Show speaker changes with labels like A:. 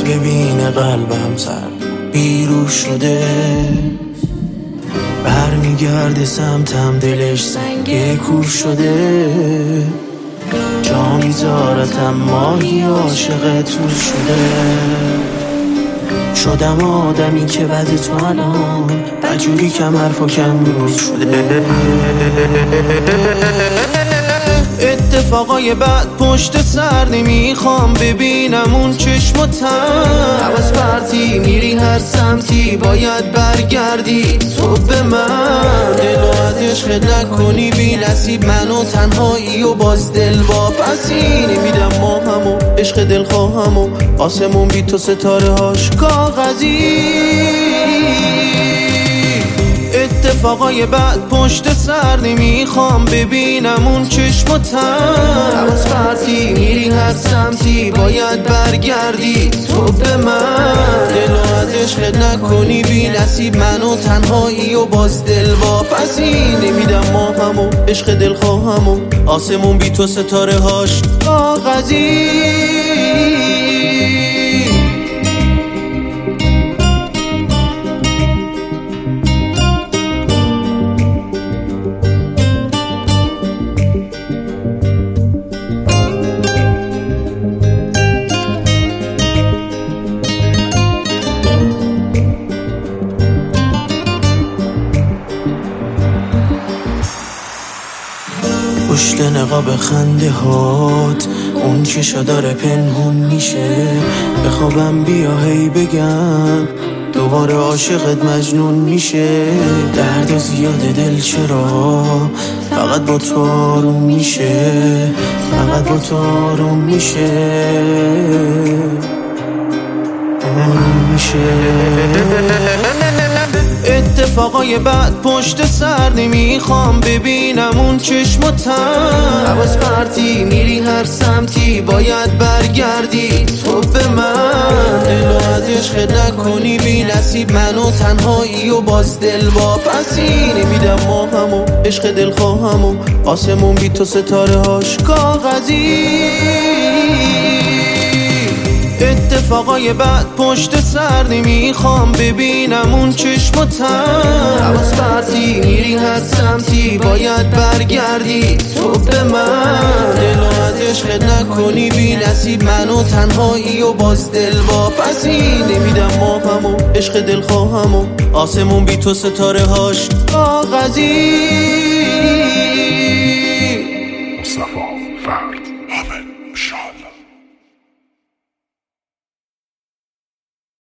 A: نورت ببینه قلبم سرد بیرو شده، برمیگرده سمتم دلش سنگ کور شده، جا میذارتم ماهی عاشق تو شده، شدم آدمی که بعد تو الان بجوری کم حرف و کم روز شده. اتفاقای بعد پشت سر نمیخوام ببینم اون چشم و تن، حواس پرتی میری هر سمتی باید برگردی تو به من، دلو از عشق نکنی بی نصیب منو تنهایی و باز دل واپسی نمیدم ما همو عشق دل خواهمو آسمون بی تو ستاره هاش کاغذی. اتفاقای بعد پشت سر نمیخوام ببینم اون چشم و تن، حواس پرتی میری هر سمتی باید برگردی تو به من، دلو از عشق نکنی بی نصیب منو تنهایی و باز دل واپسی نمیدم ما همو عشق دل خواهمو آسمون بی تو ستاره هاش کاغذی. پشت نقاب خنده هات اون چشا داره پنهون میشه، بخوابم بیا هی بگم دوباره عاشقت مجنون میشه، درد زیاده دل چرا فقط با تو آروم میشه، فقط با تو آروم میشه اتفاقای بعد پشت سر نمیخوام ببینم اون چشم و تن، حواس پرتی میری هر سمتی باید برگردی تو به من، دلو از عشق نکنی بی نصیب منو تنهایی و باز دل واپسی نمیدم ما همو عشق دل خواهمو آسمون بی تو ستاره هاش کاغذی. اتفاقای بعد پشت سر نمیخوام ببینم اون چشم و تن، حواس پرتی میری هر سمتی باید برگردی تو به من، دلو از عشق نکنی بی نصیب منو تنهایی و باز دل واپسی نمیدم ما همو عشق دل خواهمو آسمون بی تو ستاره هاش کاغذی.
B: مصطفی فرد حامد انشالله.